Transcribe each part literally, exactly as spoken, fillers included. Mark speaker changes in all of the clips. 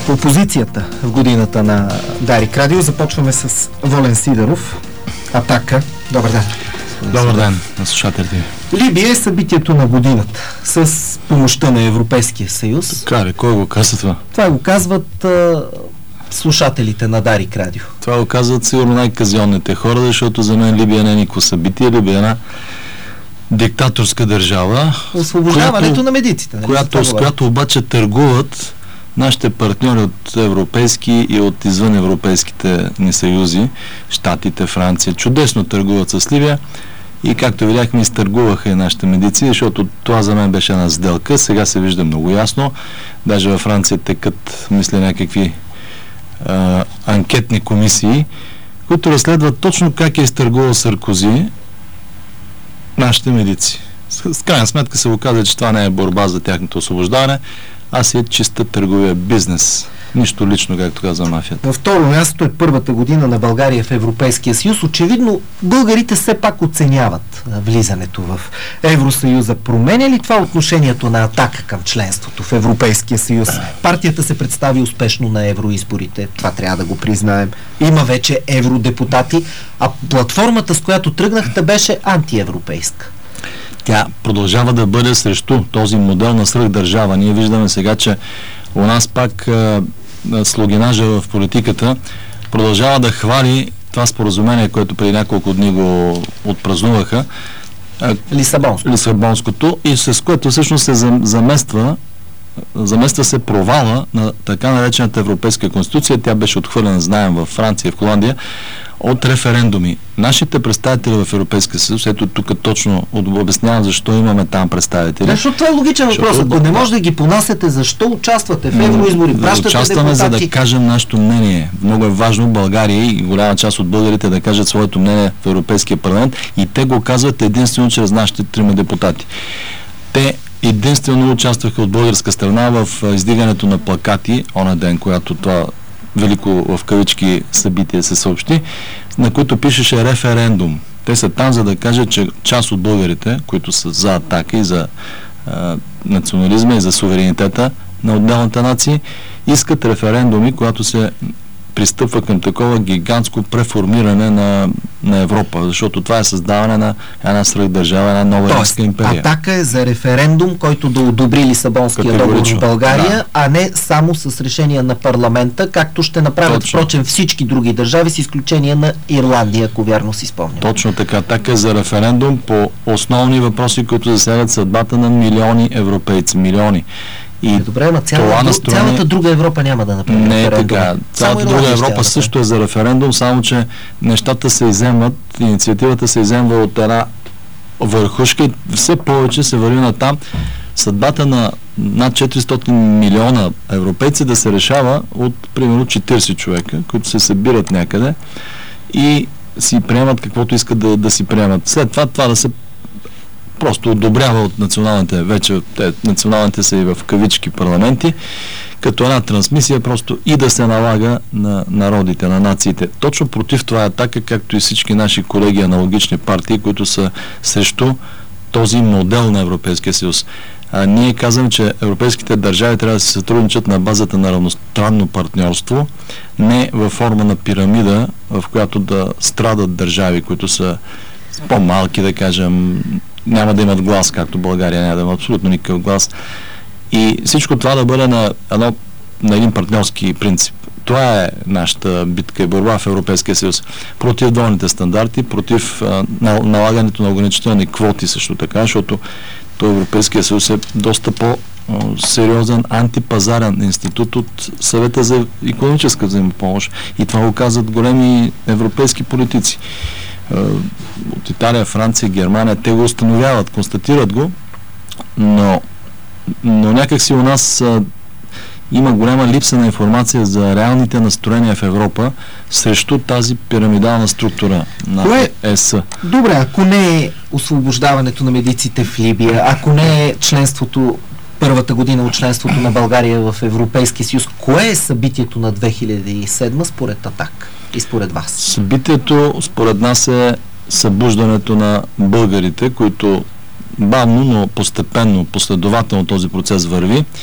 Speaker 1: Опозицията в годината на Дарик Радио. Започваме с Волен Сидеров. Атака. Добър ден.
Speaker 2: Добър ден на слушателите.
Speaker 1: Либия е събитието на годината с помощта на Европейския съюз.
Speaker 2: Така ли? Кой го казва това?
Speaker 1: Това го казват а, слушателите на Дарик Радио.
Speaker 2: Това го казват сигурно най-казионните хора, защото за мен Либия не е никакво събитие. Либия е една диктаторска държава.
Speaker 1: Освобождаването която, на медиците.
Speaker 2: Която, с която обаче търгуват нашите партньори от европейски и от извън европейските ни съюзи, щатите, Франция, чудесно търгуват с Либия и както видяхме, изтъргуваха и нашите медици, защото това за мен беше една сделка. Сега се вижда много ясно. Даже във Франция текат, мисля, някакви а, анкетни комисии, които разследват точно как е изтъргувал Саркози нашите медици. С, с крайна сметка се оказа, че това не е борба за тяхното освобождаване, а си е чиста търговия, бизнес. Нищо лично, както казва мафията.
Speaker 1: На второ място е първата година на България в Европейския съюз. Очевидно, българите все пак оценяват влизането в Евросъюза. Променя ли това отношението на Атака към членството в Европейския съюз? Партията се представи успешно на евроизборите. Това трябва да го признаем. Има вече евродепутати, а платформата, с която тръгнахте, беше антиевропейска.
Speaker 2: Тя продължава да бъде срещу този модел на свръхдържава. Ние виждаме сега, че у нас пак а, слугинажа в политиката продължава да хвали това споразумение, което преди няколко дни го отпразнуваха.
Speaker 1: Лисабонско.
Speaker 2: Лисабонското, и с което всъщност се замества замества се провала на така наречената Европейска конституция. Тя беше отхвърлена, знаем, във Франция и в Холандия, от референдуми. Нашите представители в Европейския съюз, ето тук точно обяснявам защо имаме там представители.
Speaker 1: Защото това е логичен въпрос. Ако не може да ги понасяте, защо участвате в евроизбори? Пращате
Speaker 2: участваме,
Speaker 1: депутати,
Speaker 2: за да кажем нашето мнение. Много е важно България и голяма част от българите да кажат своето мнение в Европейския парламент, и те го казват единствено чрез нашите трима депутати. Те единствено участваха от българска страна в издигането на плакати оня ден, когато това велико в кавички събитие се съобщи, на които пишеше референдум. Те са там, за да кажат, че част от българите, които са за Атака и за а, национализма и за суверенитета на отделните нации, искат референдуми, когато се пристъпва към такова гигантско преформиране на, на Европа, защото това е създаване на една свръхдържава, една нова римска империя.
Speaker 1: Атака е за референдум, който да одобри Лисабонския договор в България, да, а не само с решение на парламента, както ще направят, точно, впрочем, всички други държави, с изключение на Ирландия, ако вярно си спомням.
Speaker 2: Точно така. Атака е за референдум по основни въпроси, които засягат съдбата на милиони европейци. Милиони. И
Speaker 1: е, добре, ама цялата, настроение... цялата друга Европа няма да направи
Speaker 2: не
Speaker 1: референдум.
Speaker 2: Не е така. Цялата друга Европа също е за референдум, само че нещата се изземват, инициативата се изземва от една върхушка и все повече се върви на там съдбата на над четиристотин милиона европейци да се решава от примерно четирийсет човека, които се събират някъде и си приемат каквото искат да, да си приемат. След това това да се просто одобрява от националните, вече те, националните са и в кавички парламенти, като една трансмисия просто и да се налага на народите, на нациите. Точно против това е Атака, както и всички наши колеги аналогични партии, които са срещу този модел на Европейския съюз. А, ние казваме, че европейските държави трябва да се сътрудничат на базата на равностранно партньорство, не във форма на пирамида, в която да страдат държави, които са по-малки, да кажем, няма да имат глас, както България няма да има абсолютно никакъв глас. И всичко това да бъде на, едно, на един партньорски принцип. Това е нашата битка и борба в Европейския съюз. Против двойните стандарти, против а, налагането на ограничителни квоти също така, защото то Европейския съюз е доста по-сериозен антипазарен институт от Съвета за икономическа взаимопомощ. И това го казват големи европейски политици. От Италия, Франция, Германия, те го установяват, констатират го, но, но някак си у нас а, има голяма липса на информация за реалните настроения в Европа срещу тази пирамидална структура на Кое? ЕС.
Speaker 1: Добре, ако не е освобождаването на медиците в Либия, ако не е членството, първата година от членството на България в Европейския съюз, кое е събитието на две хиляди и седма според Атака и според вас?
Speaker 2: Събитието според нас е събуждането на българите, които бавно, но постепенно, последователно този процес върви,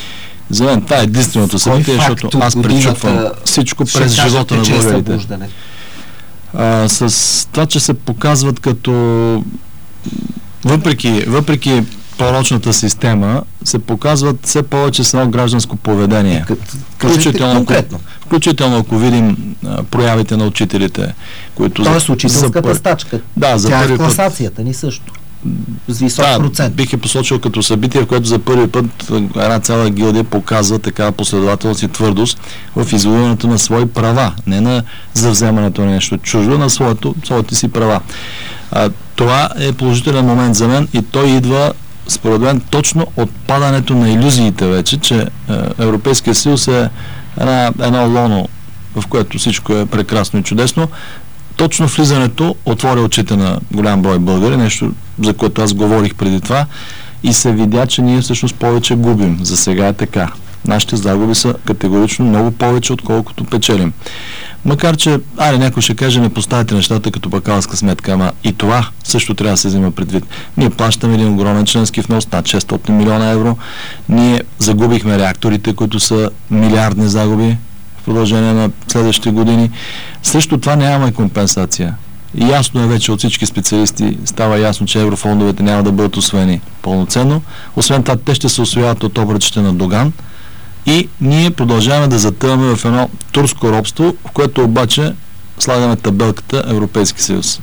Speaker 2: За мен това е единственото събитие, защото аз пречупвам всичко през живота на българите. А, с това, че се показват като въпреки, въпреки порочната система, се показват все повече с едно гражданско поведение. Включително,
Speaker 1: конкретно.
Speaker 2: Включително, ако видим а, проявите на учителите, които...
Speaker 1: Тоест учителската пър... стачка.
Speaker 2: Да, за
Speaker 1: Тя
Speaker 2: първи
Speaker 1: е в класацията
Speaker 2: път...
Speaker 1: ни също. С висок
Speaker 2: да,
Speaker 1: процент.
Speaker 2: Бих е посочил като събитие, в което за първи път една цяла гилдия показва такава последователност и твърдост в извоюването на свои права, не на завземането на нещо чуждо, на своето, своите си права. А, това е положителен момент за мен и той идва според мен точно отпадането на илюзиите вече, че е, Европейския съюз е една, едно лоно, в което всичко е прекрасно и чудесно. Точно влизането отвори очите на голям брой българи, нещо за което аз говорих преди това, и се видя, че ние всъщност повече губим. За сега е така. Нашите загуби са категорично много повече, отколкото печелим. Макар че, айде някой ще каже, не поставите нещата като бакалска сметка, ама и това също трябва да се взима предвид. Ние плащаме един огромен членски внос, над шестстотин милиона евро. Ние загубихме реакторите, които са милиардни загуби в продължение на следващите години. Срещу това нямаме компенсация. И ясно е вече от всички специалисти, става ясно, че еврофондовете няма да бъдат усвоени пълноценно. Освен това, те ще се усвояват от обръчите на Доган. И ние продължаваме да затъваме в едно турско робство, в което обаче слагаме табелката Европейски съюз.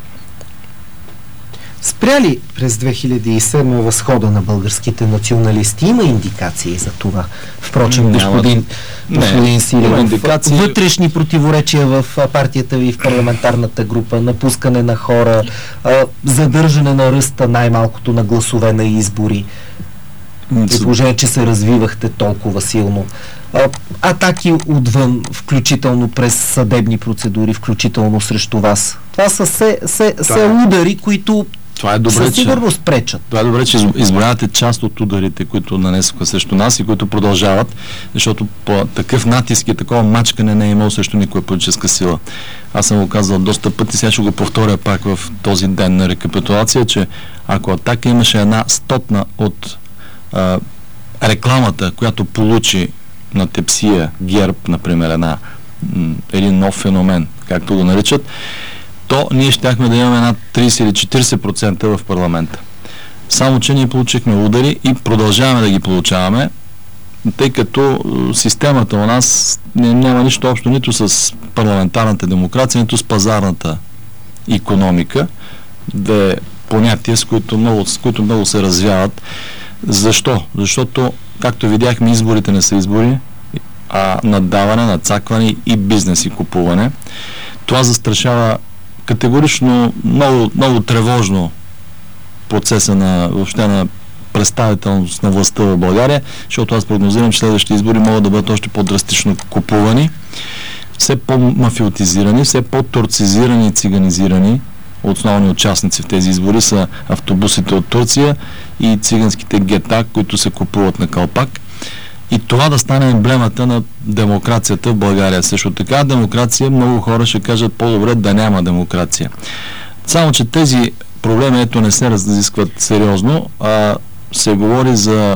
Speaker 1: Спря ли през две хиляди и седма възхода на българските националисти? Има индикации за това. Впрочем, господин, господин Сирилов, вътрешни противоречия в партията ви, в парламентарната група, напускане на хора, задържане на ръста най-малкото на гласове на избори. При положение, че се развивахте толкова силно. А, атаки отвън, включително през съдебни процедури, включително срещу вас. Това са се, се,
Speaker 2: това
Speaker 1: се удари, които
Speaker 2: това е добре,
Speaker 1: със сигурност пречат.
Speaker 2: Това е добре, че избравяте част от ударите, които нанесоха срещу нас и които продължават, защото по такъв натиск и такова мачкане не е имало срещу никоя политическа сила. Аз съм го казал доста пъти, сега ще го повторя пак в този ден на рекапитулация, че ако Атака имаше една стотна от Uh, рекламата, която получи на тепсия ГЕРБ, например, една, м, един нов феномен, както го наричат, то ние щяхме да имаме една трийсет или четирийсет процента в парламента. Само, че ние получихме удари и продължаваме да ги получаваме, тъй като системата у нас няма нищо общо нито с парламентарната демокрация, нито с пазарната икономика, две понятия, с които много, с които много се развяват. Защо? Защото, както видяхме, изборите не са избори, а наддаване, надцакване и бизнес и купуване. Това застрашава категорично много, много тревожно процеса на въобще на представителност на властта в България, защото аз прогнозирам, че следващите избори могат да бъдат още по-драстично купувани, все по-мафиотизирани, все по-турцизирани и циганизирани. Основни участници в тези избори са автобусите от Турция и циганските гета, които се купуват на калпак. И това да стане емблемата на демокрацията в България. Също така демокрация, много хора ще кажат по-добре да няма демокрация. Само, че тези проблеми ето не се разискват сериозно, а се говори за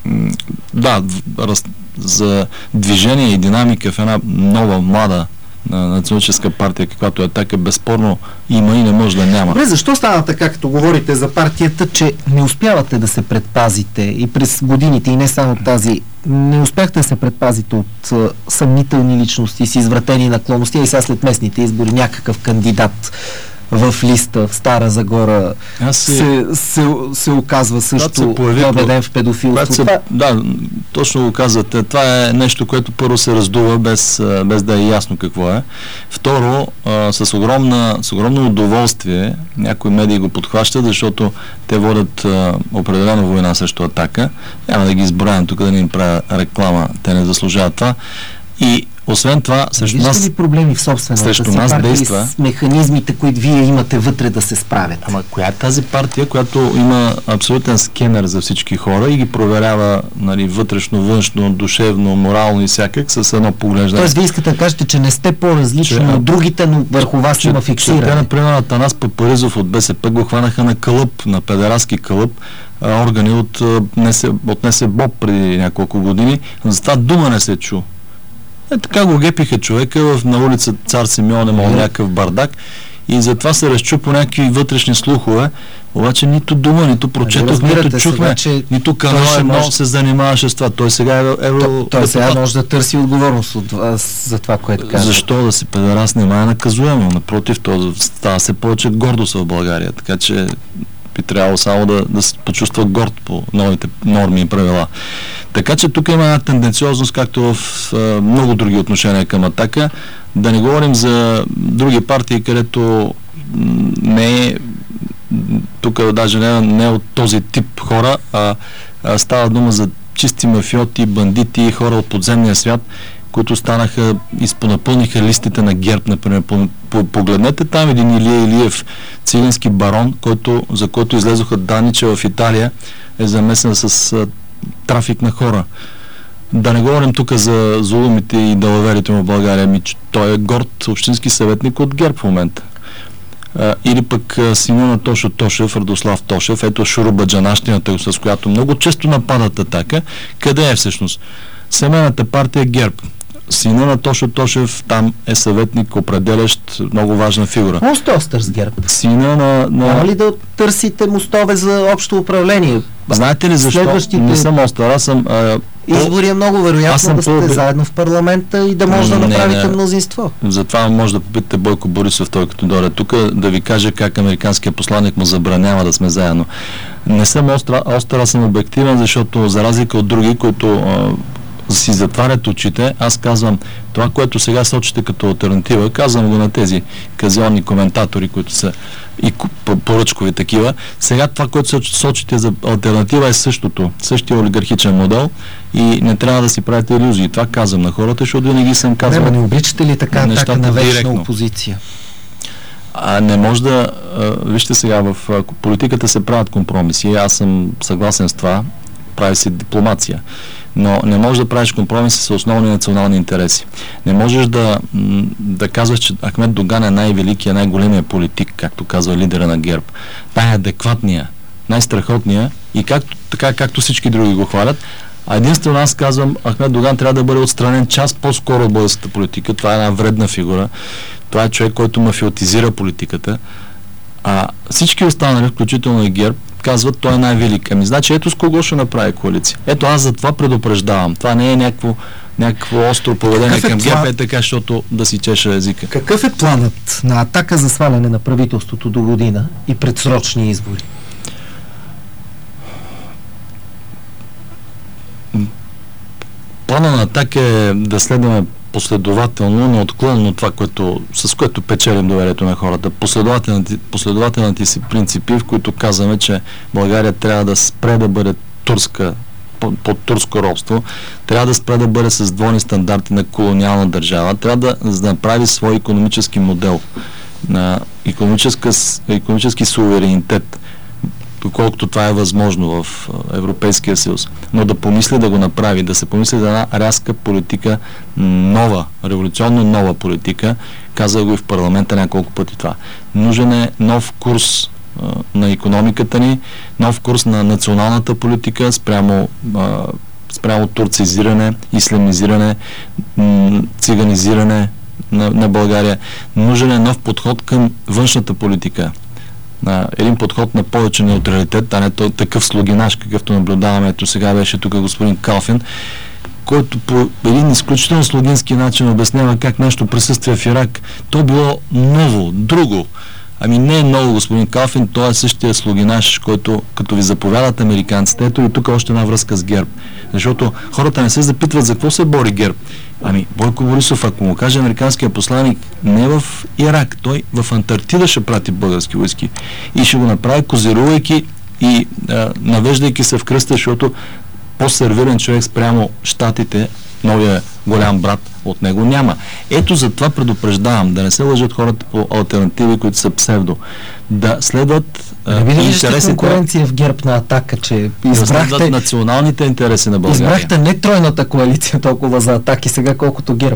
Speaker 2: да, раз, за движение и динамика в една нова, млада на националистическа партия, каквато е Атака, безспорно има и не може да няма.
Speaker 1: Добре, защо стана така, като говорите за партията, че не успявате да се предпазите и през годините, и не само тази, не успяхте да се предпазите от а, съмнителни личности с извратени наклонности, и сега след местните избори някакъв кандидат в листа в Стара Загора се, се, се, се оказва също победен в педофилство.
Speaker 2: Се, това... Да, точно го казвате. Това е нещо, което първо се раздува без, без да е ясно какво е. Второ, а, с, огромна, с огромно удоволствие някои медии го подхващат, защото те водят а, определено война срещу Атака. Няма да ги изброявам тук, да не им правя реклама. Те не заслужават това. И освен това, срещу нас...
Speaker 1: Вижте ли проблеми в собствената си партия действа с механизмите, които вие имате вътре да се справят?
Speaker 2: Ама коя е тази партия, която има абсолютен скенер за всички хора и ги проверява, нали, вътрешно, външно, душевно, морално и всякак с едно поглеждане?
Speaker 1: Тоест, вие искате да кажете, че не сте по-различни от другите, но върху вас
Speaker 2: че,
Speaker 1: има фиксиране.
Speaker 2: Те, например, Атанас Папаризов от БСП го хванаха на кълъп, на педерастки кълъп, а, органи от, от НСБОП преди няколко години, но за това дума не се чу. Е, така го гепиха човека в, на улица Цар Симеон, имал някакъв бардак и затова се разчу по някакви вътрешни слухове, обаче нито дума, нито прочетох, нито чухме, сега, нито канал едно може... се занимаваше с това. Той сега е... е
Speaker 1: той, той сега може да търси отговорност от вас за това, което казва.
Speaker 2: Защо да си педерас нема е наказуемо? Напротив, то става се повече гордост в България, така че би трябвало само да, да се почувства горд по новите норми и правила. Така че тук има една тенденциозност, както в а, много други отношения към Атака. Да не говорим за други партии, където не е тук даже не, не от този тип хора, а, а става дума за чисти мафиоти, бандити, хора от подземния свят, които станаха, изпонапълниха листите на ГЕРБ, например. По, по, погледнете там един Илия Илиев, цигански барон, който, за който излезоха данни, че в Италия е замесен с а, трафик на хора. Да не говорим тук за зулумите и далаверите му в България, ми, че той е горд общински съветник от ГЕРБ в момента. А, или пък а, сина на Тошо Тошев, Радослав Тошев, ето шурубаджанащината, с която много често нападат Атака. Къде е всъщност? Семейната партия ГЕРБ. Сина на Тошо Тошев там е съветник, определящ, много важна фигура.
Speaker 1: Мост остър с ГЕРБ.
Speaker 2: Сина на... на...
Speaker 1: Няма ли да търсите мостове за общо управление?
Speaker 2: Знаете ли защо? Следващите... Не съм остър, аз съм... А,
Speaker 1: избори е много вероятно да сте по... заедно в парламента и да може да направите не, не. мнозинство.
Speaker 2: Затова може да попитате Бойко Борисов, той като дойде тук, да ви каже как американският посланник му забранява да сме заедно. Не съм остър, остър, аз съм обективен, защото за разлика от други, които а, си затварят очите, аз казвам това, което сега сочите като алтернатива, казвам го на тези казионни коментатори, които са и поръчкови такива. Сега това, което сочите за алтернатива е същото, същия олигархичен модел и не трябва да си правите илюзии. Това казвам на хората, защото винаги съм казвал...
Speaker 1: Не, не обичате ли така Атака на вечна опозиция?
Speaker 2: А не може да... А, вижте сега, в а, политиката се правят компромиси. Аз съм съгласен с това. Прави се дипломация. Но не можеш да правиш компромиси с основни национални интереси. Не можеш да, да казваш, че Ахмед Доган е най-великия, най-големия политик, както казва лидера на ГЕРБ. Най-адекватния, най-страхотния и както, така, както всички други го хвалят. А единствено аз казвам, Ахмед Доган трябва да бъде отстранен част по-скоро от българската политика. Това е една вредна фигура. Това е човек, който мафиотизира политиката. А всички останали, включително и ГЕРБ, казват, той е най-велик. Ами значи ето с кого ще направи коалиция. Ето аз за това предупреждавам. Това не е някакво, някакво остро поведение към ГЕРБ, план... е така, защото да си чеша езика.
Speaker 1: Какъв е планът на Атака за сваляне на правителството до година и предсрочни избори?
Speaker 2: Плана на Атака е да следваме последователно, неотклонно това, което, с което печелим доверието на хората. Последователните, последователните си принципи, в които казваме, че България трябва да спре да бъде турска, под, под турско робство, трябва да спре да бъде с двойни стандарти на колониална държава, трябва да, да направи свой икономически модел на икономически суверенитет, доколкото това е възможно в Европейския съюз. Но да помисли да го направи, да се помисли за една рязка политика, нова, революционно нова политика, казах го и в парламента няколко пъти това. Нужен е нов курс а, на икономиката ни, нов курс на националната политика спрямо, а, спрямо турцизиране, ислямизиране, м- циганизиране на, на България. Нужен е нов подход към външната политика. На един подход на повече неутралитет, а не такъв слугинаж, какъвто наблюдаваме. Ето сега беше тук господин Калфин, който по един изключително слугински начин обяснява как нещо присъствие в Ирак. То било ново, друго. Ами не е ново, господин Калфин, то е същия слугинаж, който като ви заповядат американците. Ето и тук още една връзка с ГЕРБ. Защото хората не се запитват за какво се бори ГЕРБ. Ами Бойко Борисов, ако му каже американския посланик, не в Ирак, той в Антарктида ще прати български войски. И ще го направи козирувайки и а, навеждайки се в кръста, защото по-сервирен човек спрямо щатите, новия голям брат, от него няма. Ето за това предупреждавам, да не се лъжат хората по алтернативи, които са псевдо. Да следват
Speaker 1: а, не интересите... конкуренция в ГЕРБ на Атака, че избрахте...
Speaker 2: Да националните интереси на България.
Speaker 1: Избрахте не тройната коалиция толкова за Атаки сега, колкото ГЕРБ.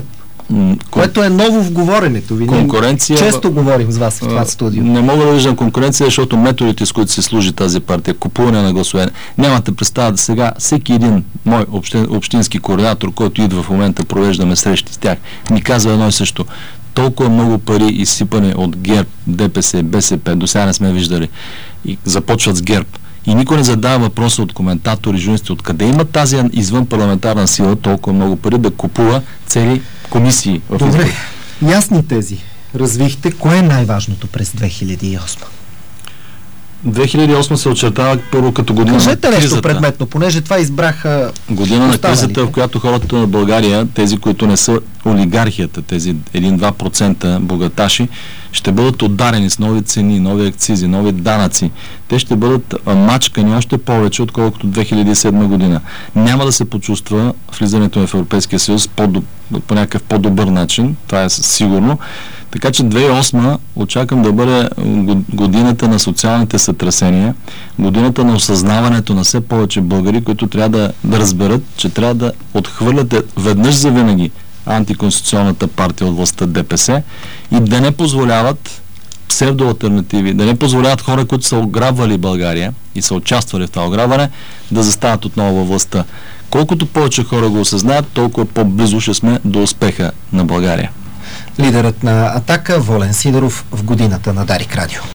Speaker 1: Което е ново в говоренето ви.
Speaker 2: Конкуренция...
Speaker 1: Често говорим с вас в това студио.
Speaker 2: Не мога да виждам конкуренция, защото методите, с които се служи тази партия, купуване на гласове, нямате представа да сега всеки един мой общин, общински координатор, който идва в момента, провеждаме срещи с тях, ми казва едно и също. Толкова много пари изсипане от ГЕРБ, ДПС, БСП, до сега не сме виждали. И започват с ГЕРБ. И никой не задава въпроса от коментатори, журналисти, откъде има тази извън парламентарна сила толкова много пари да купува цели комисии в избори.
Speaker 1: Добре, ясни тези. Развихте. Кое е най-важното през две хиляди и осма?
Speaker 2: две хиляди и осма се очертава първо като година
Speaker 1: Кажете
Speaker 2: на кризата.
Speaker 1: нещо предметно, понеже това избраха
Speaker 2: година на кризата, в която хората на България, тези, които не са олигархията, тези един-два процента богаташи, ще бъдат ударени с нови цени, нови акцизи, нови данъци. Те ще бъдат мачкани още повече, отколкото две хиляди и седма година. Няма да се почувства влизането в Европейския съюз по, по някакъв по-добър начин, това е сигурно. Така че две хиляди и осма очаквам да бъде годината на социалните сътресения, годината на осъзнаването на все повече българи, които трябва да, да разберат, че трябва да отхвърлят веднъж за винаги антиконституционната партия от властта ДПС и да не позволяват псевдоалтернативи, да не позволяват хора, които са ограбвали България и са участвали в това ограбване, да застават отново във властта. Колкото повече хора го осъзнаят, толкова по-близо ще сме до успеха на България.
Speaker 1: Лидерът на Атака Волен Сидеров в годината на Дарик Радио.